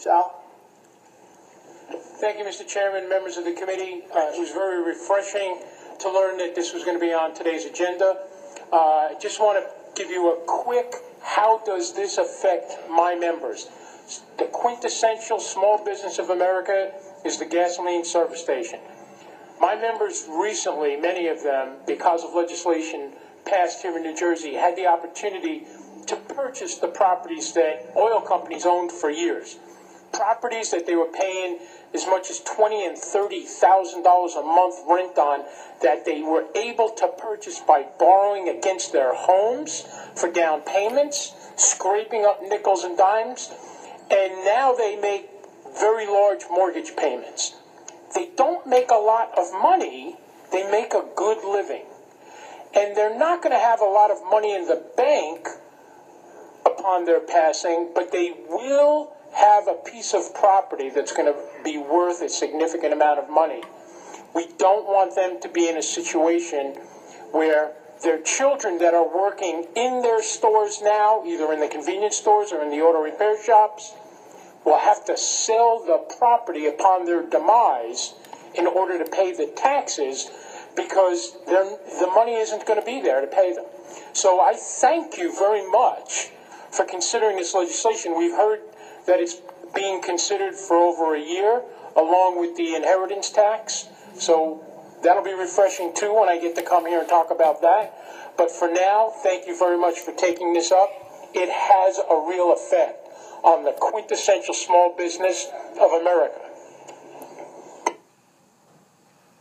Sal? Thank you, Mr. Chairman, members of the committee. It was very refreshing to learn that this was going to be on today's agenda. I just want to give you a quick, how does this affect my members? The quintessential small business of America is the gasoline service station. My members recently, many of them, because of legislation passed here in New Jersey, had the opportunity to purchase the properties that oil companies owned for years. Properties that they were paying as much as $20,000 and $30,000 a month rent on, that they were able to purchase by borrowing against their homes for down payments, scraping up nickels and dimes, and now they make very large mortgage payments. They don't make a lot of money, they make a good living. And they're not going to have a lot of money in the bank upon their passing, but they will have a piece of property that's going to be worth a significant amount of money. We don't want them to be in a situation where their children that are working in their stores now, either in the convenience stores or in the auto repair shops, will have to sell the property upon their demise in order to pay the taxes, because the money isn't going to be there to pay them. So I thank you very much for considering this legislation. We've heard that it's being considered for over a year, along with the inheritance tax. So that'll be refreshing too when I get to come here and talk about that. But for now, thank you very much for taking this up. It has a real effect on the quintessential small business of America.